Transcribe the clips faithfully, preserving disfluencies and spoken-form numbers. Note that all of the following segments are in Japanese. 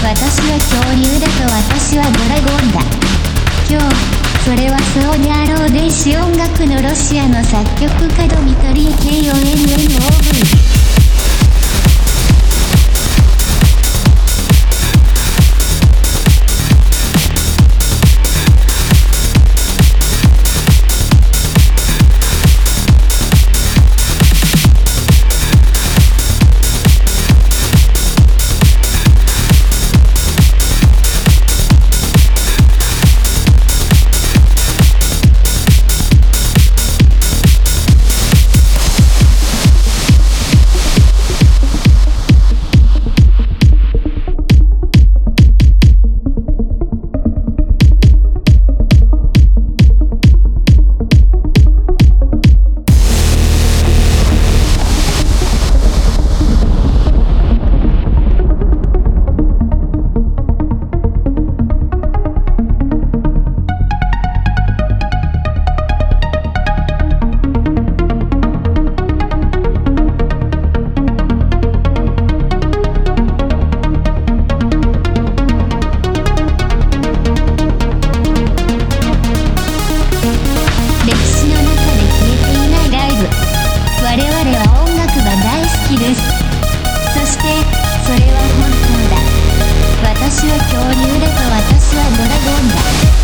私は恐竜だと私はドラゴンだ。今日それはそうにあろう電子音楽のロシアの作曲家ドミトリー・ケイオ エヌエヌオーブイ。そしてそれは本当だ。私は恐竜だと私はドラゴンだ。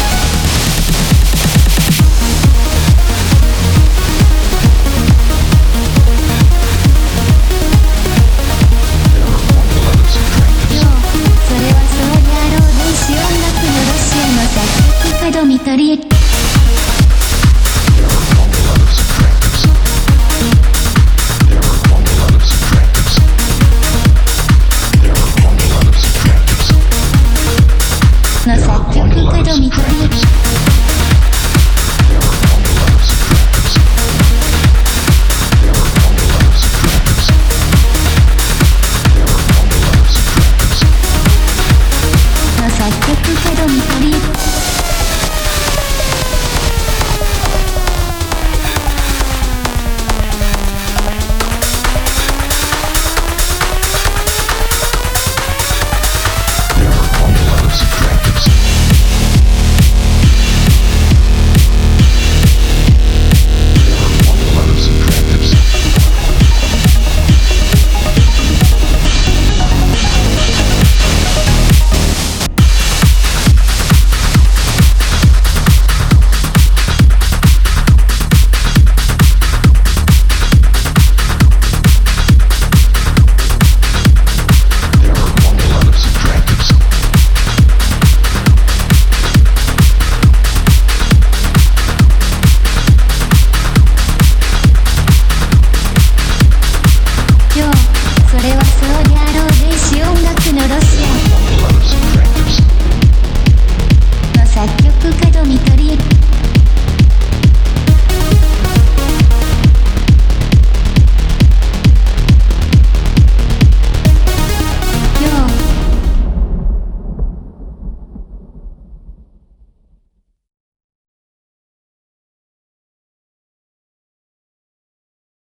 今日それはそうにあろう電子音楽のロシアの作曲家ドミトリーの作曲家ドミトリー